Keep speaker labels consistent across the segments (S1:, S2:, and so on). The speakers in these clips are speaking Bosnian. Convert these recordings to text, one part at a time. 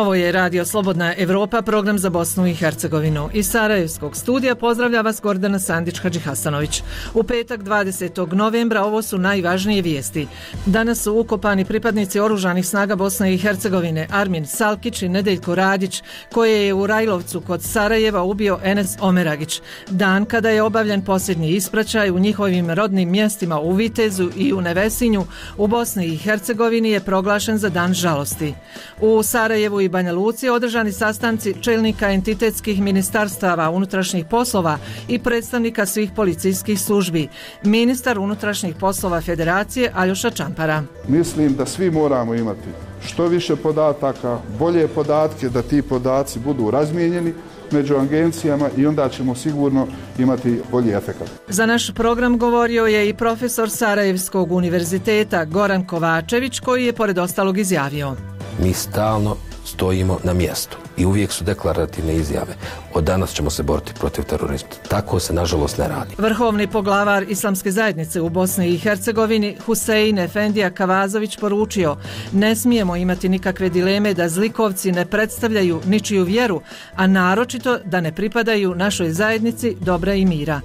S1: Ovo je Radio Slobodna Evropa, program za Bosnu i Hercegovinu. Iz Sarajevskog studija pozdravlja vas Gordana Sandić-Hadžihasanović. U petak 20. novembra ovo su najvažnije vijesti. Danas su ukopani pripadnici oružanih snaga Bosne i Hercegovine Armin Salkić i Nedeljko Radić, koje je u Rajlovcu kod Sarajeva ubio Enes Omeragić. Dan kada je obavljen posljednji ispraćaj u njihovim rodnim mjestima u Vitezu i u Nevesinju u Bosni i Hercegovini je proglašen za dan žalosti. U Sarajevu i Banja Luci održani sastanci čelnika entitetskih ministarstava unutrašnjih poslova i predstavnika svih policijskih službi. Ministar unutrašnjih poslova Federacije Aljoša Čampara.
S2: Mislim da svi moramo imati što više podataka, bolje podatke, da ti podaci budu razmijenjeni među agencijama i onda ćemo sigurno imati bolji efekat.
S1: Za naš program govorio je i profesor Sarajevskog univerziteta Goran Kovačević, koji je pored ostalog izjavio:
S3: Mi stalno stojimo na mjestu i uvijek su deklarativne izjave. Od danas ćemo se boriti protiv terorizma. Tako se nažalost ne radi.
S1: Vrhovni poglavar Islamske zajednice u Bosni i Hercegovini Husein Efendija Kavazović poručio: ne smijemo imati nikakve dileme da zlikovci ne predstavljaju ničiju vjeru, a naročito da ne pripadaju našoj zajednici dobra i mira.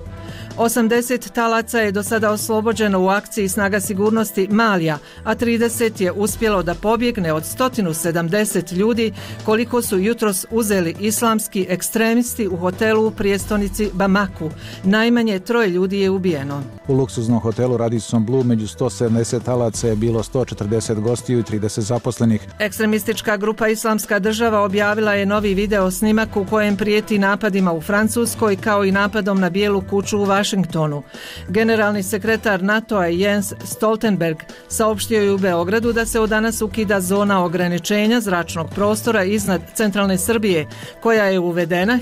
S1: 80 talaca je do sada oslobođeno u akciji snaga sigurnosti Malija, a 30 je uspjelo da pobjegne od 170 ljudi koliko su jutros uzeli islamski ekstremisti u hotelu u prijestolnici Bamaku. Najmanje 3 ljudi je ubijeno.
S4: U luksuznom hotelu Radisson Blu među 170 talaca je bilo 140 gostiju i 30 zaposlenih.
S1: Ekstremistička grupa Islamska država objavila je novi video snimak u kojem prijeti napadima u Francuskoj kao i napadom na Bijelu kuću u Washingtonu. Generalni sekretar NATO-a Jens Stoltenberg saopštio je u Beogradu da se od danas ukida zona ograničenja zračnog prostora iznad centralne Srbije, koja je uvedena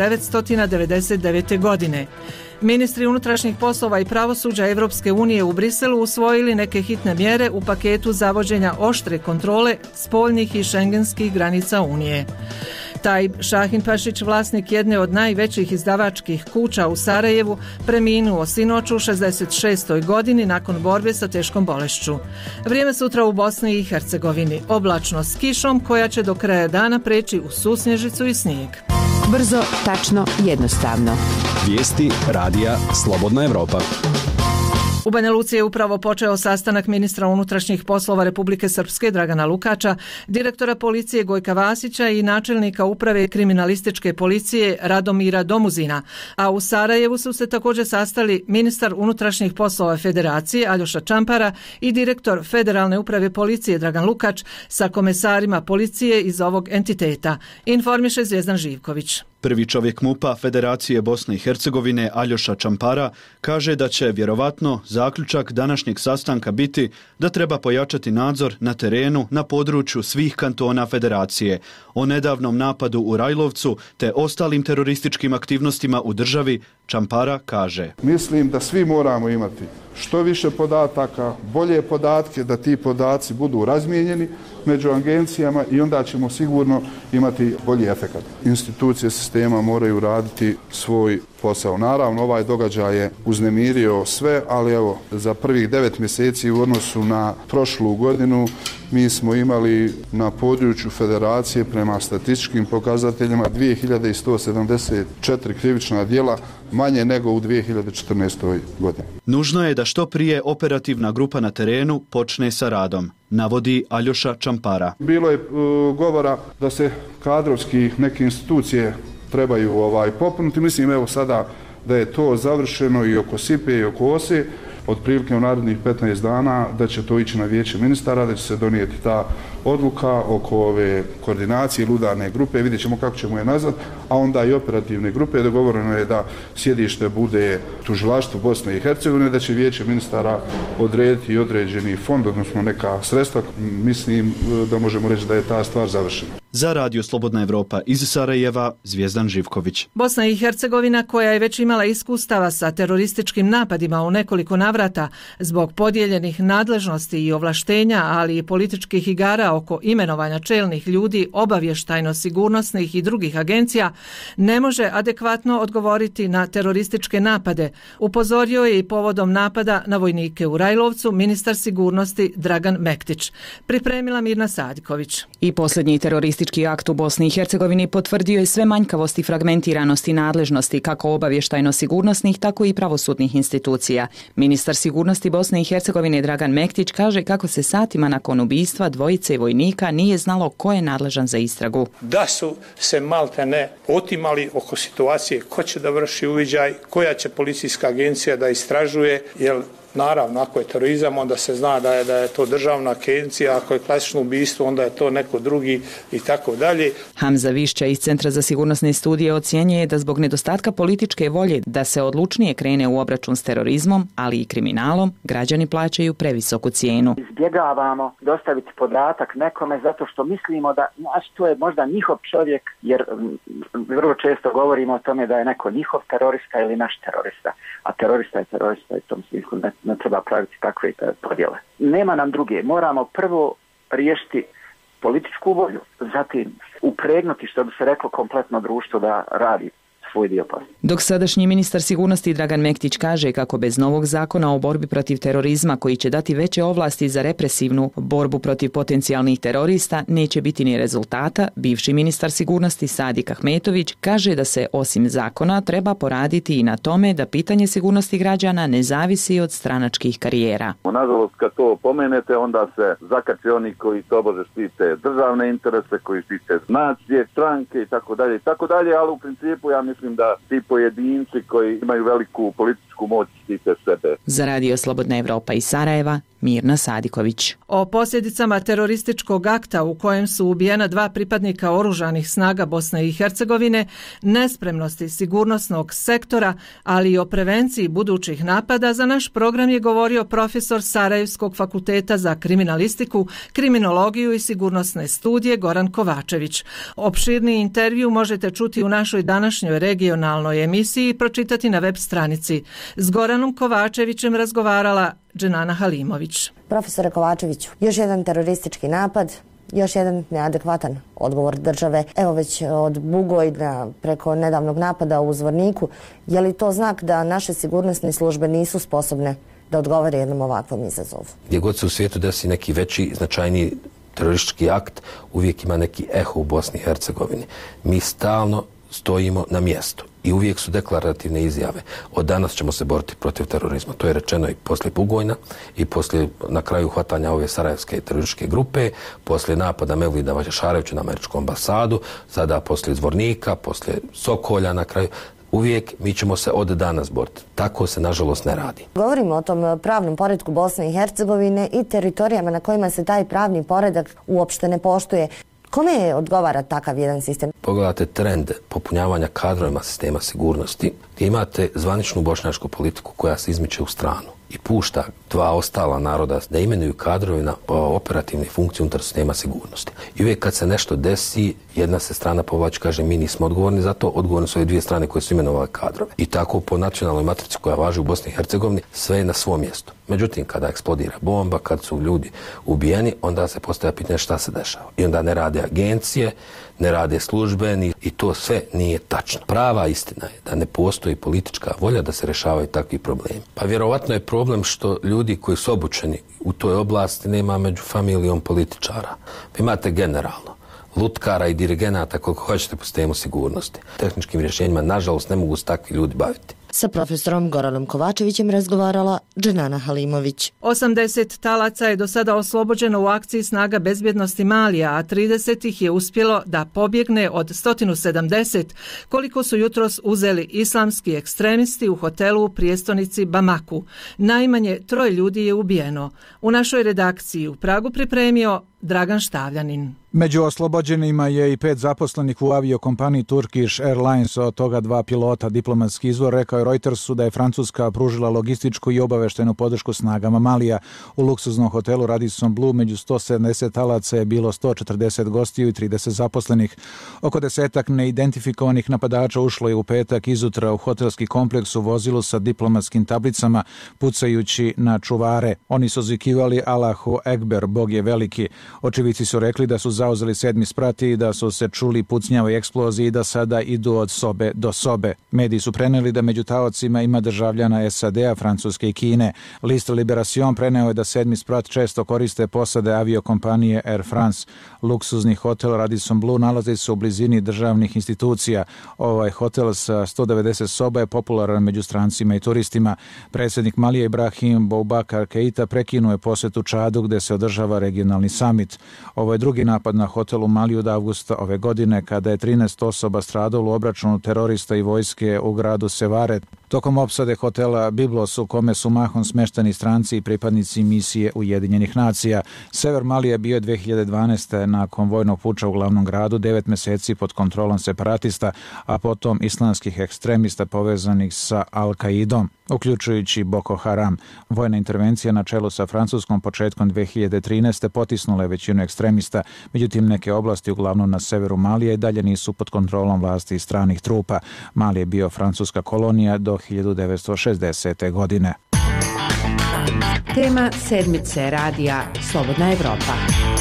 S1: 1999. godine. Ministri unutrašnjih poslova i pravosuđa Evropske unije u Briselu usvojili neke hitne mjere u paketu zavođenja oštre kontrole spoljnih i šengenskih granica Unije. Taj Šahin Pašić, vlasnik jedne od najvećih izdavačkih kuća u Sarajevu, preminuo sinoć u 66. godini nakon borbe sa teškom bolešću. Vrijeme sutra u Bosni i Hercegovini. Oblačno s kišom koja će do kraja dana preći u susnježicu i snijeg.
S5: Brzo, tačno, jednostavno.
S6: Vijesti Radija Slobodna Evropa.
S1: U Banja Luci je upravo počeo sastanak ministra unutrašnjih poslova Republike Srpske Dragana Lukača, direktora policije Gojka Vasića i načelnika uprave kriminalističke policije Radomira Domuzina, a u Sarajevu su se također sastali ministar unutrašnjih poslova Federacije Aljoša Čampara i direktor Federalne uprave policije Dragan Lukač sa komesarima policije iz ovog entiteta, informiše Zvijezdan Živković.
S7: Prvi čovjek MUP-a Federacije Bosne i Hercegovine Aljoša Čampara kaže da će vjerovatno zaključak današnjeg sastanka biti da treba pojačati nadzor na terenu na području svih kantona Federacije. O nedavnom napadu u Rajlovcu te ostalim terorističkim aktivnostima u državi Čampara kaže:
S2: Mislim da svi moramo imati što više podataka, bolje podatke, da ti podaci budu razmijenjeni među agencijama i onda ćemo sigurno imati bolji efekat. Institucije sistema moraju raditi svoj posao. Naravno, ovaj događaj je uznemirio sve, ali evo, za prvih 9 mjeseci u odnosu na prošlu godinu mi smo imali na području Federacije prema statističkim pokazateljima 2174 krivična djela, manje nego u 2014. godini.
S7: Nužno je da što prije operativna grupa na terenu počne sa radom, navodi Aljoša Čampara.
S2: Bilo je govora da se kadrovski neke institucije trebaju popuniti. Mislim, evo sada da je to završeno i oko SIPE i oko OSE, otprilike u narednih 15 dana da će to ići na vijeće ministara, da će se donijeti ta odluka oko ove koordinacije ili udarne grupe, vidjet ćemo kako ćemo je nazvat, a onda i operativne grupe. Dogovoreno je da sjedište bude tužilaštvo Bosne i Hercegovine, da će vijeće ministara odrediti određeni fond, odnosno neka sredstva. Mislim da možemo reći da je ta stvar završena.
S7: Za Radio Slobodna Evropa iz Sarajeva, Zvijezdan Živković.
S1: Bosna i Hercegovina, koja je već imala iskustava sa terorističkim napadima u nekoliko navrata zbog podijeljenih nadležnosti i ovlaštenja, ali i političkih igara oko imenovanja čelnih ljudi obavještajno-sigurnosnih i drugih agencija, ne može adekvatno odgovoriti na terorističke napade, upozorio je i povodom napada na vojnike u Rajlovcu ministar sigurnosti Dragan Mektić. Pripremila Mirna Sadiković.
S5: I posljednji teroristički
S8: teroristički akt u Bosni i Hercegovini potvrdio je sve manjkavosti i fragmentiranosti nadležnosti kako obavještajno-sigurnosnih, tako i pravosudnih institucija. Ministar sigurnosti Bosne i Hercegovine Dragan Mektić kaže kako se satima nakon ubistva dvojice vojnika nije znalo ko je nadležan za istragu.
S9: Da su se maltene otimali oko situacije ko će da vrši uviđaj, koja će policijska agencija da istražuje, jer naravno, ako je terorizam, onda se zna da je to državna agencija, ako je klasično ubistvo, onda je to neko drugi i tako dalje.
S8: Hamza Višća iz Centra za sigurnosne studije ocjenjuje da zbog nedostatka političke volje da se odlučnije krene u obračun s terorizmom, ali i kriminalom, građani plaćaju previsoku cijenu.
S10: Izbjegavamo dostaviti podatak nekome zato što mislimo da to je možda njihov čovjek, jer vrlo često govorimo o tome da je neko njihov terorista ili naš terorista, a terorista je terorista i u tom smislu ne treba praviti takve podjele. Nema nam druge. Moramo prvo riješiti političku volju, zatim upregnuti, što bi se reklo, kompletno društvo da radi svoj dio posla.
S8: Dok sadašnji ministar sigurnosti Dragan Mektić kaže kako bez novog zakona o borbi protiv terorizma koji će dati veće ovlasti za represivnu borbu protiv potencijalnih terorista neće biti ni rezultata, bivši ministar sigurnosti Sadik Ahmetović kaže da se osim zakona treba poraditi i na tome da pitanje sigurnosti građana ne zavisi od stranačkih karijera.
S11: Nažalost, kad to pomenete, onda se zakače oni koji tobože štite državne interese, koji štite nacije, stranke i tako dalje, ali u principu ja mislim da ti pojedinci koji imaju veliku političku moć štite sebe.
S8: Za Radio Slobodna Evropa iz Sarajeva, Mirna Sadiković.
S1: O posljedicama terorističkog akta u kojem su ubijena 2 pripadnika oružanih snaga Bosne i Hercegovine, nespremnosti sigurnosnog sektora, ali i o prevenciji budućih napada, za naš program je govorio profesor Sarajevskog fakulteta za kriminalistiku, kriminologiju i sigurnosne studije Goran Kovačević. Opširni intervju možete čuti u našoj današnjoj regionalnoj emisiji i pročitati na web stranici. S Goranom Kovačevićem razgovarala Dženana Halimović.
S12: Profesore Kovačeviću, još jedan teroristički napad, još jedan neadekvatan odgovor države. Evo već od Bugojna preko nedavnog napada u Zvorniku. Je li to znak da naše sigurnosne službe nisu sposobne da odgovore jednom ovakvom izazovu?
S3: Gdje god se u svijetu desi neki veći, značajniji teroristički akt, uvijek ima neki eho u Bosni i Hercegovini. Mi stalno stojimo na mjestu i uvijek su deklarativne izjave. Od danas ćemo se boriti protiv terorizma. To je rečeno i poslije Bugojna i poslije na kraju hvatanja ove sarajevske terorističke grupe, poslije napada Mevlida Vađašarevića na američku ambasadu, sada poslije Zvornika, poslije Sokolja na kraju. Uvijek mi ćemo se od danas boriti. Tako se nažalost ne radi.
S12: Govorimo o tom pravnom poretku Bosne i Hercegovine i teritorijama na kojima se taj pravni poredak uopšte ne poštuje. Kome odgovara takav jedan sistem?
S3: Pogledate trend popunjavanja kadrovima sistema sigurnosti, gdje imate zvaničnu bošnjačku politiku koja se izmiče u stranu i pušta 2 ostala naroda da imenuju kadrovi na operativne funkcije unutar sistema sigurnosti. I uvijek kad se nešto desi, jedna se strana povlači, kaže mi nismo odgovorni za to, odgovorni su ove 2 strane koje su imenovale kadrove. I tako po nacionalnoj matrici koja važi u Bosni i Hercegovini, sve je na svom mjestu. Međutim, kada eksplodira bomba, kad su ljudi ubijeni, onda se postavlja pitanje šta se dešava. I onda ne rade agencije, ne rade službeni i to sve nije tačno. Prava istina je da ne postoji politička volja da se rješavaju takvi problemi. Pa vjerovatno je problem što ljudi koji su obučeni u toj oblasti nema među familijom političara. Vi imate generalno lutkara i dirigenata koliko hoćete po sistemu sigurnosti. Tehničkim rješenjima, nažalost, ne mogu se takvi ljudi baviti.
S12: Sa profesorom Goranom Kovačevićem razgovarala Dženana Halimović.
S1: 80 talaca je do sada oslobođeno u akciji snaga bezbjednosti Malija, a 30 ih je uspjelo da pobjegne od 170, koliko su jutros uzeli islamski ekstremisti u hotelu u prijestolnici Bamaku. Najmanje 3 ljudi je ubijeno. U našoj redakciji u Pragu pripremio Dragan Štavljanin.
S4: Među oslobođenima je i 5 zaposlenih u aviokompaniji Turkish Airlines, od toga 2 pilota. Diplomatski izvor rekao je Reutersu da je Francuska pružila logističku i obaveštenu podršku snagama Malija. U luksuznom hotelu Radisson Blu među 170 talaca je bilo 140 gostiju i 30 zaposlenih. Oko 10 neidentifikovanih napadača ušlo je u petak izutra u hotelski kompleks u vozilu sa diplomatskim tablicama, pucajući na čuvare. Oni su zikivali Allahu Ekber, Bog je veliki. Očivici su rekli da su zauzeli 7. sprat i da su se čuli pucnjave i eksploziji i da sada idu od sobe do sobe. Mediji su preneli da među taocima ima državljana SAD-a, Francuske i Kine. List Liberation preneo je da 7. sprat često koriste posade aviokompanije Air France. Luksuzni hotel Radisson Blu nalazi se u blizini državnih institucija. Ovaj hotel sa 190 soba je popularan među strancima i turistima. Predsjednik Malije Ibrahim Boubacar Keita prekinuo je posjetu Čadu gdje se održava regionalni summit. Ovo je drugi napad na hotel u Maliju od avgusta ove godine kada je 13 osoba stradalo u obračunu terorista i vojske u gradu Sevare. Tokom opsade hotela Biblos u kome su mahom smešteni stranci i pripadnici misije Ujedinjenih nacija. Sever Malije bio je 2012. nakon vojnog puča u glavnom gradu 9 mjeseci pod kontrolom separatista, a potom islamskih ekstremista povezanih sa Al-Qaidom, uključujući Boko Haram. Vojna intervencija na čelu sa Francuskom početkom 2013. potisnula je većinu ekstremista, međutim neke oblasti uglavnom na severu Malije i dalje nisu pod kontrolom vlasti i stranih trupa. Mali je bio francuska kolonija do 1960. godine.
S5: Tema sedmice radija Slobodna Evropa.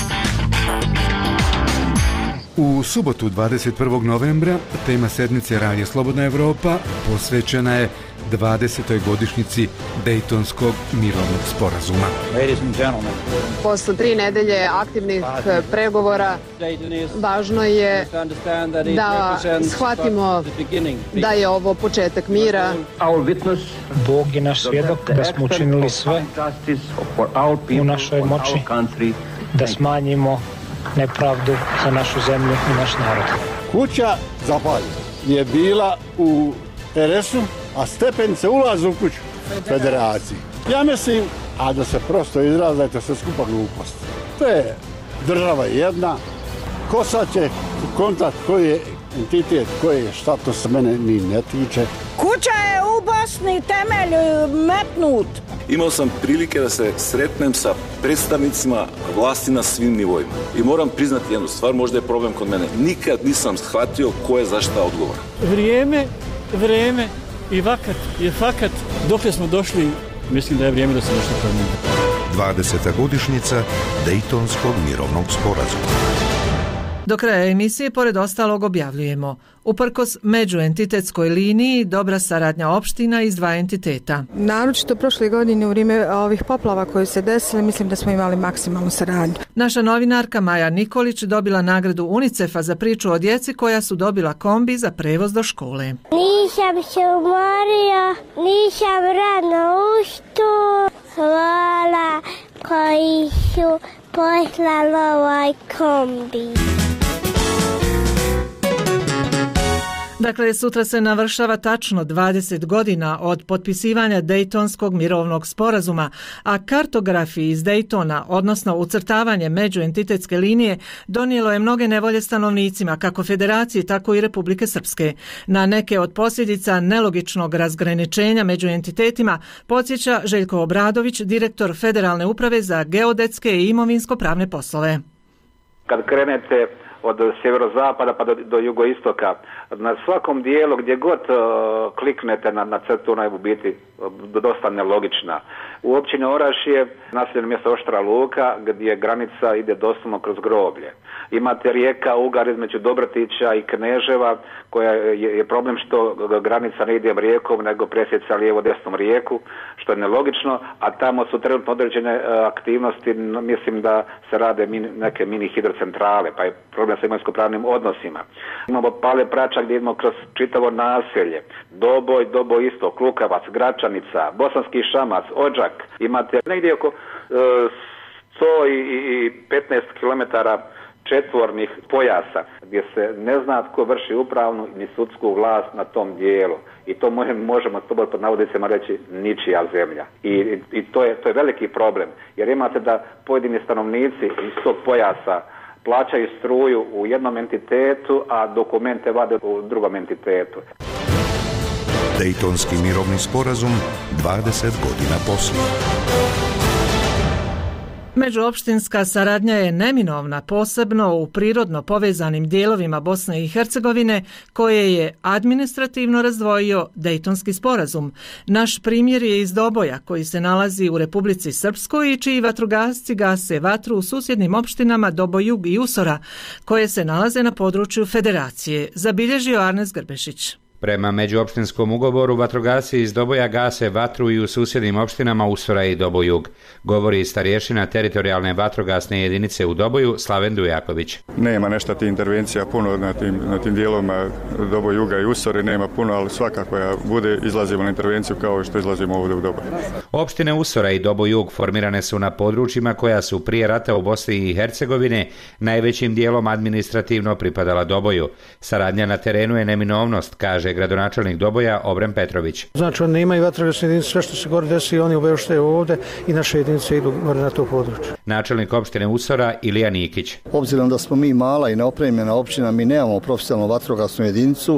S13: U subotu 21. novembra tema sedmice radija Slobodna Evropa posvećena je 20. godišnjici Dejtonskog mirovnog sporazuma.
S14: Posle 3 nedelje aktivnih pregovora važno je da shvatimo da je ovo početak mira.
S15: Bog je naš svjedok da smo učinili sve u našoj moći da smanjimo nepravdu za našu zemlju i naš narod.
S16: Kuća zapaljena je bila u RS-u, a stepenica ulaza u kuću federaciji. Ja mislim, a da se prosto izrazi, da je to sve skupa glupost. To je država jedna, ko sad će kontakt koji je entitet, koji je šta, to se mene ni ne tiče.
S17: Kuća je u Bosni, temelj metnut.
S18: Imao sam prilike da se sretnem sa predstavnicima vlasti na svim nivoima. I moram priznati jednu stvar, možda je problem kod mene. Nikad nisam shvatio ko je za šta odgovoran.
S19: Vrijeme i vakat je fakat. Dokle smo došli, mislim da je vrijeme da se nešto promijeni.
S20: 20. godišnjica Dejtonskog mirovnog sporazuma.
S1: Do kraja emisije, pored ostalog, objavljujemo: uprkos međuentitetskoj liniji, dobra saradnja opština iz 2 entiteta.
S21: Naročito prošle godine u vrijeme ovih poplava koje se desile, mislim da smo imali maksimalnu saradnju.
S1: Naša novinarka Maja Nikolić dobila nagradu UNICEF-a za priču o djeci koja su dobila kombi za prevoz do škole.
S22: Nisam se umorio, nisam rano ustao. Hvala koji su poslali ovaj kombi.
S1: Dakle, sutra se navršava tačno 20 godina od potpisivanja Dejtonskog mirovnog sporazuma, a kartografi iz Dejtona, odnosno ucrtavanje međuentitetske linije, donijelo je mnoge nevolje stanovnicima, kako Federacije, tako i Republike Srpske. Na neke od posljedica nelogičnog razgraničenja među entitetima podsjeća Željko Obradović, direktor Federalne uprave za geodetske i imovinsko-pravne poslove.
S23: Kad krenete od sjeverozapada pa do jugoistoka, na svakom dijelu gdje god kliknete na crtu, ona je u biti dosta nelogična. U općini Orašje, naseljeno mjesto Oštra Luka, gdje granica ide doslovno kroz groblje. Imate rijeka Ugar između Dobratića i Kneževa, koja je problem što granica ne ide rijekom, nego presjeca lijevo desnom rijeku, što je nelogično, a tamo su trenutno određene aktivnosti, mislim da se rade neke mini hidrocentrale, pa je problem sa imovinsko-pravnim odnosima. Imamo Pale Prača gdje idemo kroz čitavo naselje, Doboj isto, Klukavac, Gračanica, Bosanski Šamac, Odžak. Imate negdje oko 115 km četvornih pojasa gdje se ne zna tko vrši upravnu ni sudsku vlast na tom dijelu. I to možemo pod navodnicima reći ničija zemlja. I to je veliki problem. Jer imate da pojedini stanovnici iz tog pojasa plaćaju struju u jednom entitetu, a dokumente vade u drugom entitetu.
S20: Dejtonski mirovni sporazum 20 godina poslije.
S1: Međuopštinska saradnja je neminovna, posebno u prirodno povezanim dijelovima Bosne i Hercegovine, koje je administrativno razdvojio Dejtonski sporazum. Naš primjer je iz Doboja, koji se nalazi u Republici Srpskoj i čiji vatrogasci gase vatru u susjednim opštinama Dobojug i Usora, koje se nalaze na području Federacije, zabilježio Arnes Grbešić.
S2: Prema međuopštinskom ugovoru, vatrogasci iz Doboja gase vatru i u susjednim opštinama Usora i Dobojug, govori starješina teritorijalne vatrogasne jedinice u Doboju Slaven Dujaković.
S6: Nema nešto ti intervencija puno na tim dijelovima Dobojuga i Usore, nema puno, ali svakako ja bude izlazimo na intervenciju kao što izlazimo ovdje u Doboju.
S2: Opštine Usora i Dobojug formirane su na područjima koja su prije rata u Bosni i Hercegovine najvećim dijelom administrativno pripadala Doboju. Saradnja na terenu je neminovnost, kaže gradonačelnik Doboja Obren Petrović.
S7: Znači oni imaju vatrogasne jedinice, sve što se gore desi oni obavještaju ovdje i naše jedinice idu na to područje.
S2: Načelnik opštine Usora Ilija Nikić.
S24: Obzirom da smo mi mala i neopremljena općina, mi nemamo profesionalnu vatrogasnu jedinicu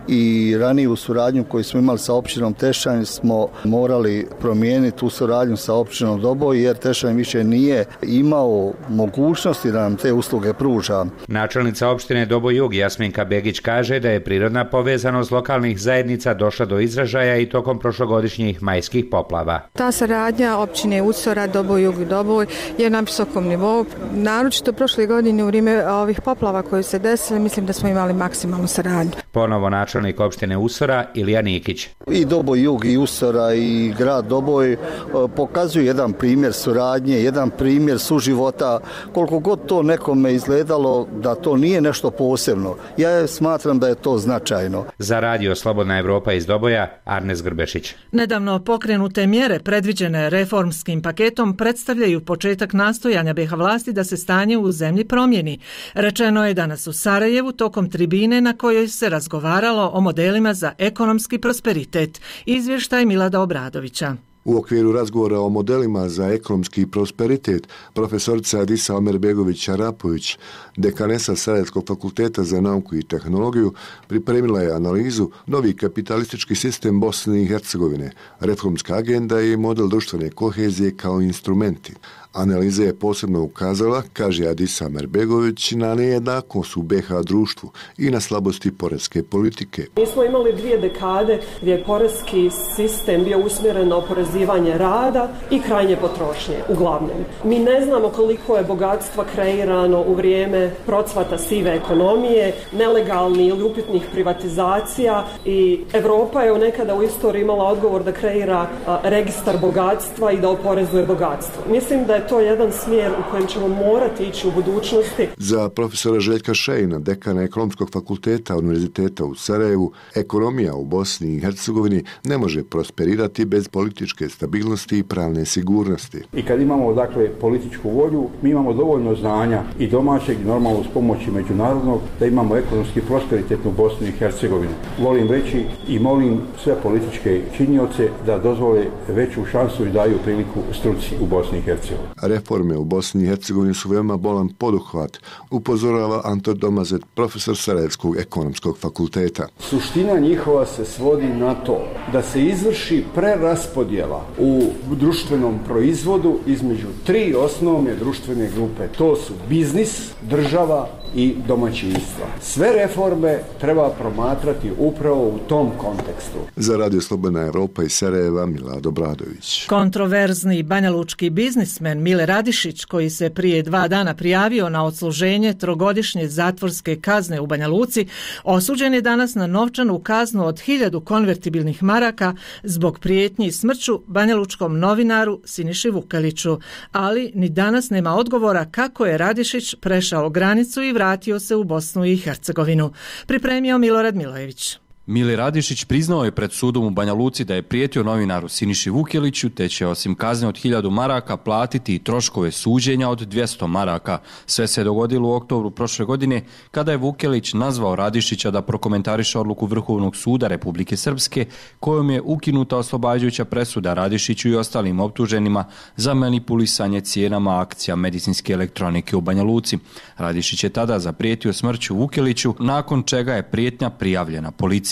S24: i raniju suradnju koju smo imali sa općinom Tešanj smo morali promijeniti tu suradnju sa općinom Doboj jer Tešanj više nije imao mogućnosti da nam te usluge pruža.
S2: Načelnica opštine Dobojug Jasminka Begić kaže da je prirodna povezanost lokalnih zajednica došla do izražaja i tokom prošlogodišnjih majskih poplava.
S21: Ta saradnja općine Usora, Dobojug i Doboj je na visokom nivou. Naročito prošle godine u vrijeme ovih poplava koje se desile, mislim da smo imali maksimalnu saradnju.
S2: Ponovo načelnik opštine Usora Ilija Nikić.
S24: I Dobojug i Usora i grad Doboj pokazuju jedan primjer suradnje, jedan primjer suživota, koliko god to nekome izgledalo da to nije nešto posebno. Ja smatram da je to značajno.
S2: Za radio Slobodna Evropa iz Doboja, Arnes Grbešić.
S1: Nedavno pokrenute mjere predviđene reformskim paketom predstavljaju početak nastojanja BiH vlasti da se stanje u zemlji promijeni. Rečeno je danas u Sarajevu tokom tribine na kojoj se razgovaralo o modelima za ekonomski prosperitet. Izvještaj Milada Obradovića.
S25: U okviru razgovora o modelima za ekonomski prosperitet, profesorica Adisa Omerbegović-Arapović, dekanesa Sarajevskog fakulteta za nauku i tehnologiju, pripremila je analizu novi kapitalistički sistem Bosne i Hercegovine, reformska agenda i model društvene kohezije kao instrumenti. Analiza je posebno ukazala, kaže Adisa Omerbegović, na nejednakost u BiH društvu i na slabosti poreske politike.
S26: Mi smo imali 2 dekade gdje je poreski sistem bio usmjeren na oporezivanje rada i krajnje potrošnje, uglavnom. Mi ne znamo koliko je bogatstva kreirano u vrijeme procvata sive ekonomije, nelegalnih ili upitnih privatizacija i Europa je nekada u istoriji imala odgovor da kreira registar bogatstva i da oporezuje bogatstvo. Mislim da je to jedan smjer u kojem ćemo morati ići u budućnosti.
S25: Za profesora Željka Šejna, dekana Ekonomskog fakulteta Univerziteta u Sarajevu, ekonomija u Bosni i Hercegovini ne može prosperirati bez političke stabilnosti i pravne sigurnosti.
S27: I kad imamo dakle političku volju, mi imamo dovoljno znanja i domaćeg i normalno uz pomoći međunarodnog da imamo ekonomski prosperitetnu Bosnu i Hercegovinu. Volim reći i molim sve političke činioce da dozvole veću šansu i daju priliku struci u Bosni i Hercegovini.
S25: Reforme u Bosni i Hercegovini su veoma bolan poduhvat, upozorava Anton Domazet, profesor Sarajevskog ekonomskog fakulteta.
S27: Suština njihova se svodi na to da se izvrši preraspodjela u društvenom proizvodu između 3 osnovne društvene grupe. To su biznis, država i domaćinstva. Sve reforme treba promatrati upravo u tom kontekstu.
S25: Za Radio Slobodna Evropa iz Sarajeva, Milad Obradović.
S1: Kontroverzni banjalučki biznismen Mile Radišić, koji se prije 2 dana prijavio na odsluženje 3-godišnje zatvorske kazne u Banja Luci, osuđen je danas na novčanu kaznu od 1000 konvertibilnih maraka zbog prijetnji smrću banjalučkom novinaru Siniši Vukeliću. Ali ni danas nema odgovora kako je Radišić prešao granicu i vratio se u Bosnu i Hercegovinu. Pripremio Milorad Milojević.
S28: Mile Radišić priznao je pred sudom u Banja Luci da je prijetio novinaru Siniši Vukeliću, te će osim kazne od 1000 maraka platiti i troškove suđenja od 200 maraka. Sve se dogodilo u oktobru prošle godine kada je Vukelić nazvao Radišića da prokomentariše odluku Vrhovnog suda Republike Srpske kojom je ukinuta oslobađajuća presuda Radišiću i ostalim optuženima za manipulisanje cijenama akcija medicinske elektronike u Banja Luci. Radišić je tada zaprijetio smrću Vukeliću, nakon čega je prijetnja prijavljena policiji.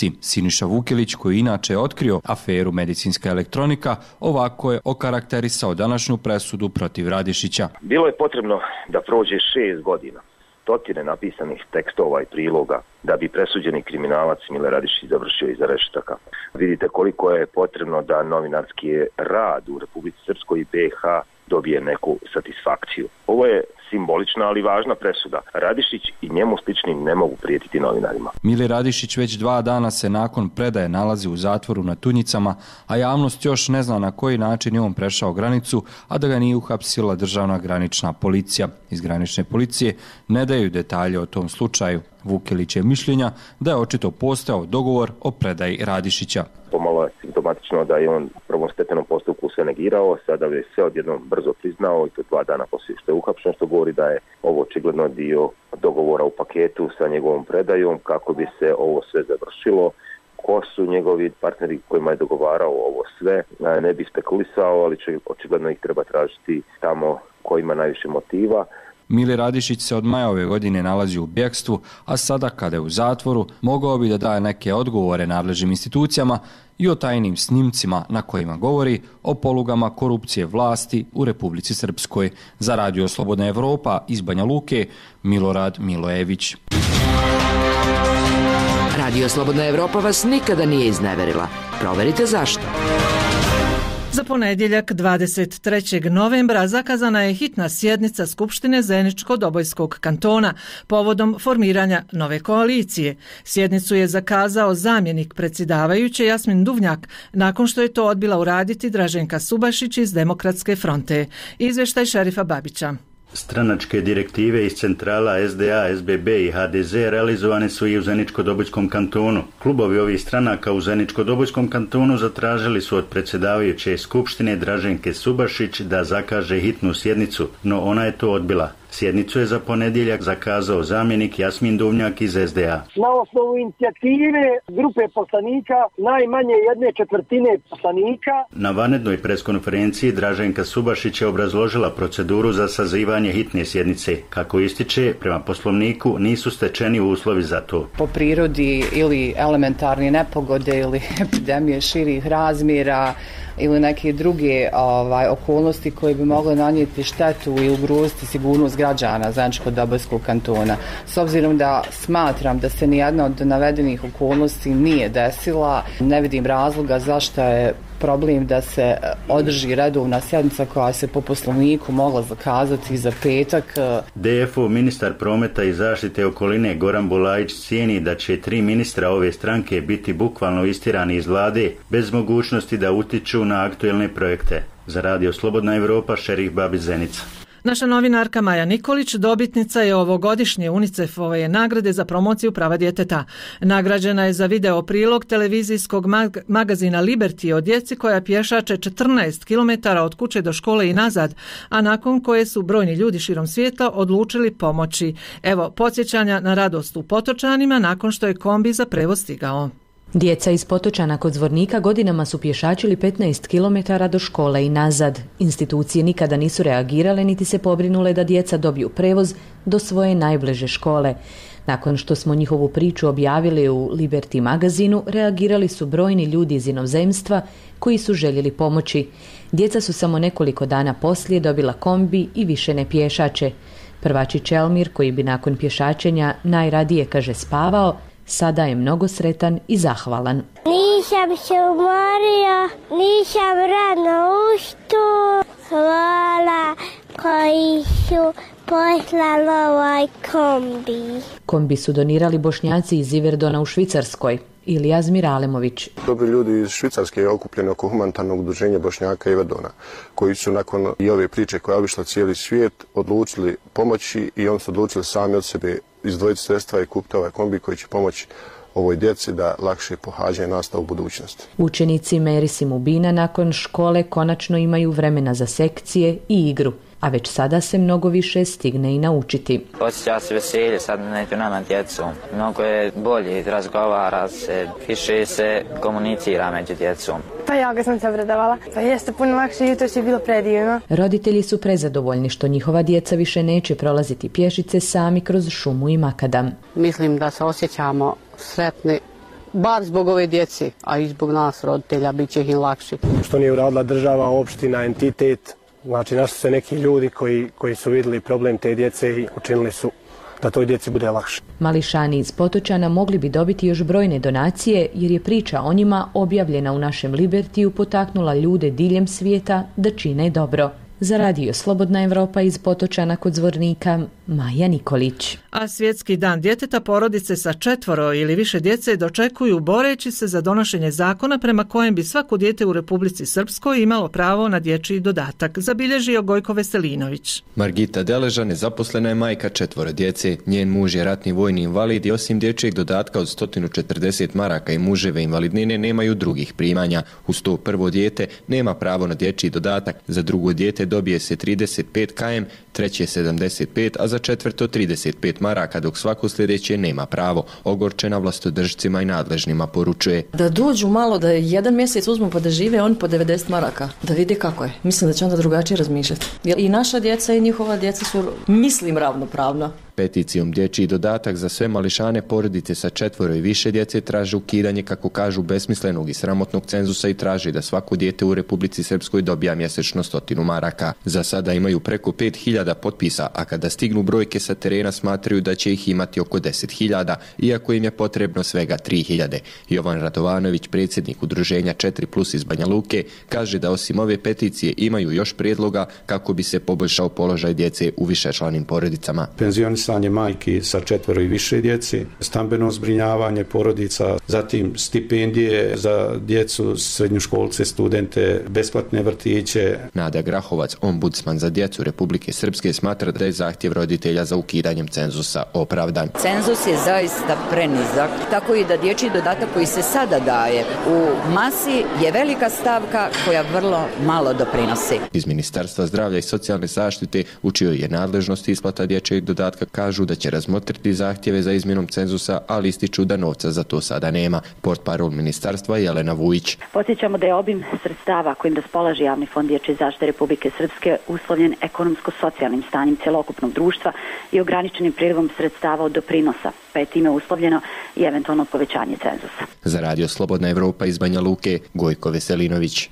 S28: politici. Siniša Vukelić, koji inače otkrio aferu medicinska elektronika, ovako je okarakterisao današnju presudu protiv Radišića.
S3: Bilo je potrebno da prođe 6 godina, stotine napisanih tekstova i priloga da bi presuđeni kriminalac Mile Radišić završio iza rešetaka. Vidite koliko je potrebno da novinarski rad u Republici Srpskoj i BiH dobije neku satisfakciju. Ovo je simbolična, ali važna presuda. Radišić i njemu sličnim ne mogu prijetiti novinarima.
S28: Mile Radišić već 2 dana se nakon predaje nalazi u zatvoru na Tunjicama, a javnost još ne zna na koji način je on prešao granicu, a da ga nije uhapsila državna granična policija. Iz granične policije ne daju detalje o tom slučaju. Vukelić je mišljenja da je očito postojao dogovor o predaji Radišića.
S3: Pomalo je simptomatično da je on u prvom stepenom postupku sve negirao, sada je sve odjednom brzo priznao i to 2 dana poslije što je uhapšen, što govori da je ovo očigledno dio dogovora u paketu sa njegovom predajom kako bi se ovo sve završilo. Ko su njegovi partneri kojima je dogovarao ovo sve, ne bi spekulisao, ali očigledno ih treba tražiti tamo ko ima najviše motiva.
S28: Mile Radišić se od maja ove godine nalazi u bjekstvu, a sada kada je u zatvoru mogao bi da daje neke odgovore nadležnim institucijama i o tajnim snimcima na kojima govori o polugama korupcije vlasti u Republici Srpskoj. Za Radio Slobodna Evropa iz Banja Luke, Milorad Milojević.
S4: Radio Slobodna Evropa vas nikada nije izneverila. Proverite zašto.
S1: Za ponedjeljak 23. novembra zakazana je hitna sjednica Skupštine Zeničko-Dobojskog kantona povodom formiranja nove koalicije. Sjednicu je zakazao zamjenik predsjedavajuće Jasmin Duvnjak nakon što je to odbila uraditi Draženka Subašić iz Demokratske fronte. Izvještaj Šerifa Babića.
S5: Stranačke direktive iz centrala SDA, SBB i HDZ realizovane su i u Zeničko-Dobojskom kantonu. Klubovi ovih stranaka u Zeničko-Dobojskom kantonu zatražili su od predsjedavajuće skupštine Draženke Subašić da zakaže hitnu sjednicu, no ona je to odbila. Sjednicu je za ponedjeljak zakazao zamjenik Jasmin Duvnjak iz SDA.
S8: Na osnovu inicijative grupe poslanika, najmanje 1/4 poslanika.
S5: Na vanrednoj preskonferenciji Draženka Subašić je obrazložila proceduru za sazivanje hitne sjednice. Kako ističe, prema poslovniku nisu stečeni uslovi za to.
S9: Po prirodi ili elementarne nepogode ili epidemije širih razmjera ili neke druge okolnosti koje bi mogle nanijeti štetu i ugroziti sigurnost građana Zeničko-Dobojskog kantona. S obzirom da smatram da se nijedna od navedenih okolnosti nije desila, ne vidim razloga zašto je problem da se održi redovna sjednica koja se po poslovniku mogla zakazati za petak.
S5: DF-ov ministar prometa i zaštite okoline Goran Bulajić cijeni da će 3 ministra ove stranke biti bukvalno istirani iz vlade bez mogućnosti da utiču na aktuelne projekte. Za Radio Slobodna Evropa, Šerif Babić, Zenica.
S1: Naša novinarka Maja Nikolić dobitnica je ovogodišnje UNICEF-ove nagrade za promociju prava djeteta. Nagrađena je za video prilog televizijskog magazina Liberty o djeci koja pješače 14 km od kuće do škole i nazad, a nakon koje su brojni ljudi širom svijeta odlučili pomoći. Evo podsjećanja na radost u Potočanima nakon što je kombi za prevoz stigao.
S10: Djeca iz Potočana kod Zvornika godinama su pješačili 15 km do škole i nazad. Institucije nikada nisu reagirale niti se pobrinule da djeca dobiju prevoz do svoje najbliže škole. Nakon što smo njihovu priču objavili u Liberty magazinu, reagirali su brojni ljudi iz inozemstva koji su željeli pomoći. Djeca su samo nekoliko dana poslije dobila kombi i više ne pješače. Prvačić Elmir, koji bi nakon pješačenja najradije, kaže, spavao, sada je mnogo sretan i zahvalan.
S22: Nisam se umorio, nisam rano ustao. Hvala koji su poslali ovaj kombi.
S10: Kombi su donirali Bošnjaci iz Iverdona u Švicarskoj. Ilija Zmiralemović.
S11: Dobri ljudi iz Švicarske je okupljeni oko humanitarnog udruženja Bošnjaka Iverdona, koji su nakon i ove priče koja je obišla cijeli svijet odlučili pomoći i oni su odlučili sami od sebe izdvojiti sredstva i kupiti ovaj kombi koji će pomoći ovoj djeci da lakše pohađaju nastavu u budućnosti.
S10: Učenici Meris i Mubina nakon škole konačno imaju vremena za sekcije i igru, a već sada se mnogo više stigne i naučiti.
S12: Osjeća se veselje sad među nama djecom. Mnogo je bolje, razgovara se, više se komunicira među djecom.
S29: Pa ja ga sam se obradovala. Pa jeste puno lakše, jutro je bilo predivno.
S10: Roditelji su prezadovoljni što njihova djeca više neće prolaziti pješice sami kroz šumu i makadam.
S30: Mislim da se osjećamo sretni
S13: bar zbog ove djece, a i zbog nas roditelja bit će im lakše.
S14: Što nije uradila država, opština, entitet, znači našli su se neki ljudi koji su vidjeli problem te djece i učinili su da toj djeci bude lakše.
S10: Mališani iz Potočana mogli bi dobiti još brojne donacije jer je priča o njima objavljena u našem Libertiju potaknula ljude diljem svijeta da čine dobro. Za radio Slobodna Evropa iz Potočana kod Zvornika, Maja Nikolić.
S1: A Svjetski dan djeteta porodice sa 4 ili više djece dočekuju boreći se za donošenje zakona prema kojem bi svako dijete u Republici Srpskoj imalo pravo na dječji dodatak, zabilježio Gojko Veselinović.
S15: Margita Deleža nezaposlena je majka 4 djece. Njen muž je ratni vojni invalid i osim dječjeg dodatka od 140 maraka i muževe invalidnine nemaju drugih primanja. Uz to prvo dijete nema pravo na dječji dodatak, za drugo dijete dobije se 35 km, treće 75, a za četvrto 35 maraka, dok svako sljedeće nema pravo. Ogorčena vlastodržcima i nadležnima poručuje.
S16: Da dođu malo, da jedan mjesec uzmu pa da žive on po 90 maraka, da vide kako je. Mislim da će onda drugačije razmišljati. Jer i naša djeca i njihova djeca su, mislim, ravnopravna.
S15: Peticijom dječji dodatak za sve mališane porodice sa 4 i više djece traže ukidanje, kako kažu, besmislenog i sramotnog cenzusa i traži da svako dijete u Republici Srpskoj dobija mjesečno 100 maraka. Za sada imaju preko 5000 potpisa, a kada stignu brojke sa terena smatraju da će ih imati oko 10.000, iako im je potrebno svega 3.000. Jovan Radovanović, predsjednik udruženja 4+ iz Banja Luke, kaže da osim ove peticije imaju još prijedloga kako bi se poboljšao položaj djece u višečlanim porodicama.
S17: Penzionisanje majki sa 4 i više djeci, stambeno zbrinjavanje porodica, zatim stipendije za djecu, srednjoškolce, studente, besplatne vrtiće.
S15: Nada Grahovac, ombudsman za djecu Republike Srpske, smatra da je zahtjev roditelja za ukidanjem cenzusa opravdan.
S18: Cenzus je zaista prenizak, tako i da dječji dodatak koji se sada daje u masi je velika stavka koja vrlo malo doprinosi.
S15: Iz Ministarstva zdravlja i socijalne zaštite, u čijoj je nadležnosti isplata dječjeg dodatka, kažu da će razmotriti zahtjeve za izmjenom cenzusa, ali ističu da novca za to sada nema. Portparol ministarstva Jelena Vujić.
S19: Podsjećamo da je obim sredstava kojim raspolaže Javni fond dječje zaštite Republike Srpske uslovljen ekonomsko-socijalnim stanjem cjelokupnog društva i ograničenim prilivom sredstava od doprinosa, pa je time uslovljeno i eventualno povećanje cenzusa.
S15: Za radio Slobodna Evropa iz Banja Luke, Gojko Veselinović.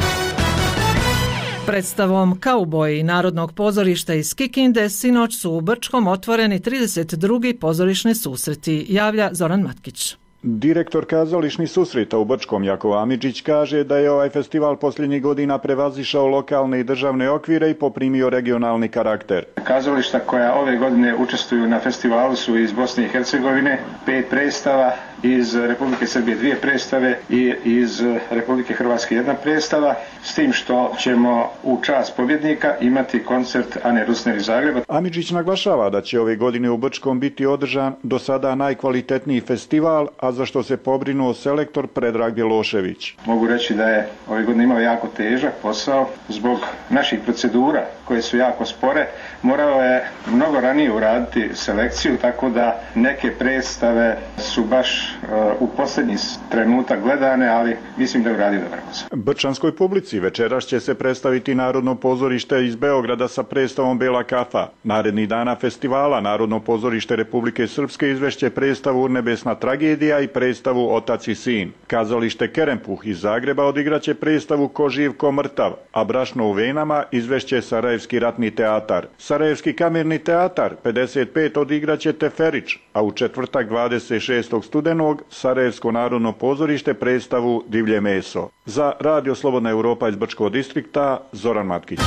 S1: Predstavom Kauboji Narodnog pozorišta iz Kikinde sinoć su u Brčkom otvoreni 32. pozorišni susreti, javlja Zoran Matkić.
S20: Direktor kazališnih susreta u Brčkom Jakov Amidžić kaže da je ovaj festival posljednjih godina prevazišao lokalne i državne okvire i poprimio regionalni karakter.
S23: Kazališta koja ove godine učestvuju na festivalu su iz Bosne i Hercegovine, 5 predstava, iz Republike Srbije 2 predstave i iz Republike Hrvatske 1 predstava, s tim što ćemo u čast pobjednika imati koncert Ane Rusner iz Zagreba.
S20: Amidžić naglašava da će ove godine u Brčkom biti održan do sada najkvalitetniji festival, a za što se pobrinuo selektor Predrag Bjelošević.
S23: Mogu reći da je ove godine imao jako težak posao zbog naših procedura koje su jako spore. Morao je mnogo ranije uraditi selekciju, tako da neke predstave su baš u posljednji trenutak gledane, ali mislim da je uradio dobar posao.
S20: Brčanskoj publici večeras će se predstaviti Narodno pozorište iz Beograda sa predstavom Bela kafa. Narednih dana festivala Narodno pozorište Republike Srpske izvešće predstavu Urnebesna tragedija i predstavu Otac i sin. Kazalište Kerempuh iz Zagreba odigraće predstavu Ko živ, ko mrtav, a Brašno u venama izvešće Sarajevski ratni teatar. Sarajevski kamerni teatar 55 odigraće Teferić, a u četvrtak 26. studenog Sarajevsko narodno pozorište predstavu Divlje meso. Za radio Slobodna Evropa iz Brčkog distrikta, Zoran Matkić.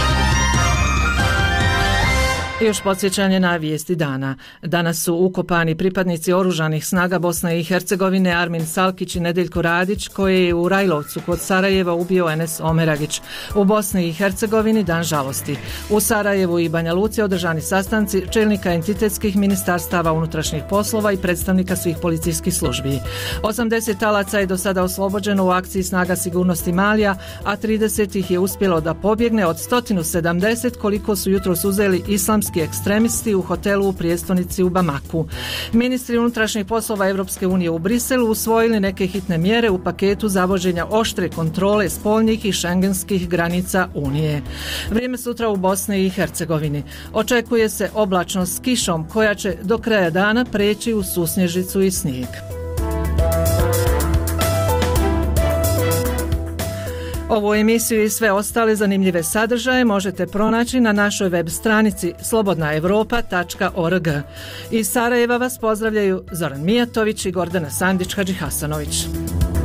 S1: Još podsjećanje na vijesti dana. Danas su ukopani pripadnici oružanih snaga Bosne i Hercegovine Armin Salkić i Nedeljko Radić, koje je u Rajlovcu kod Sarajeva ubio Enes Omeragić. U Bosni i Hercegovini dan žalosti. U Sarajevu i Banja Luci održani sastanci čelnika entitetskih ministarstava unutrašnjih poslova i predstavnika svih policijskih službi. 80 talaca je do sada oslobođeno u akciji snaga sigurnosti Malija, a 30 ih je uspjelo da pobjegne od 170 koliko su jutros uzeli islamski ekstremisti u hotelu u prijestolnici u Bamaku. Ministri unutrašnjih poslova Europske unije u Briselu usvojili neke hitne mjere u paketu zavođenja oštre kontrole spoljnih i šengenskih granica Unije. Vrijeme sutra u Bosni i Hercegovini. Očekuje se oblačnost s kišom koja će do kraja dana preći u susnježicu i snijeg. Ovu emisiju i sve ostale zanimljive sadržaje možete pronaći na našoj web stranici slobodnaevropa.org. Iz Sarajeva vas pozdravljaju Zoran Mijatović i Gordana Sandić-Hadžihasanović.